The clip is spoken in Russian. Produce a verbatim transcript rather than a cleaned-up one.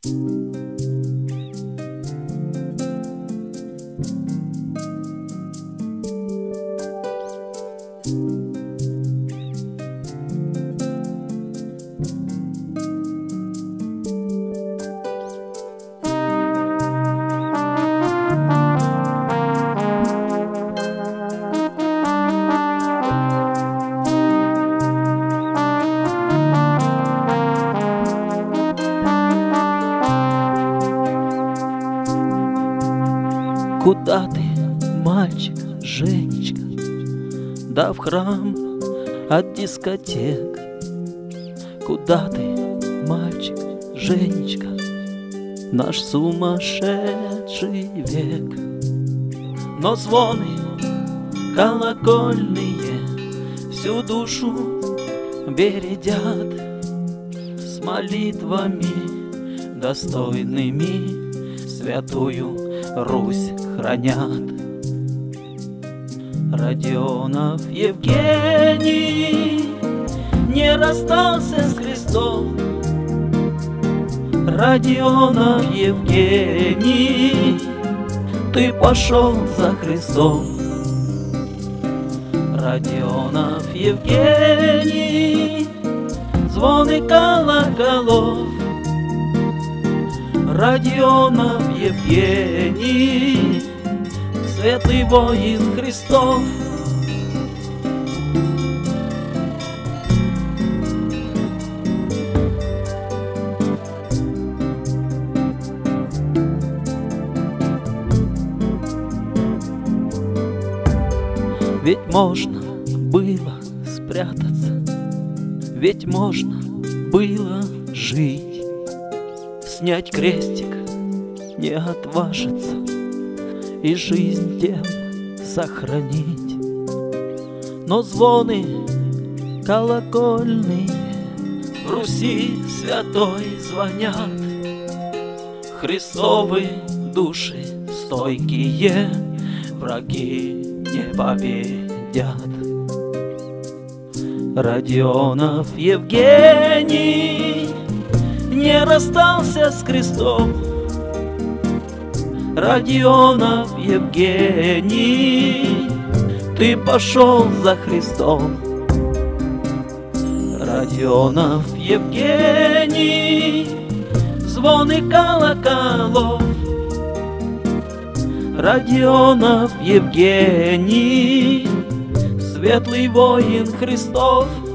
Куда ты, мальчик, Женечка? Да в храм от дискотек. Куда ты, мальчик, Женечка? Наш сумасшедший век. Но звоны колокольные всю душу бередят, с молитвами достойными святую Русь хранят. Родионов Евгений не расстался с крестом. Родионов Евгений, ты пошел за Христом. Родионов Евгений, звоны колоколов. Родионов Евгений, светлый воин Христов. Ведь можно было спрятаться, ведь можно было жить, снять крестик, не отважиться и жизнь тем сохранить. Но звоны колокольные в Руси святой звонят. Христовы души стойкие враги не победят. Родионов Евгений не расстался с крестом. Родионов Евгений, ты пошел за Христом. Родионов Евгений, звоны колоколов. Родионов Евгений, светлый воин Христов.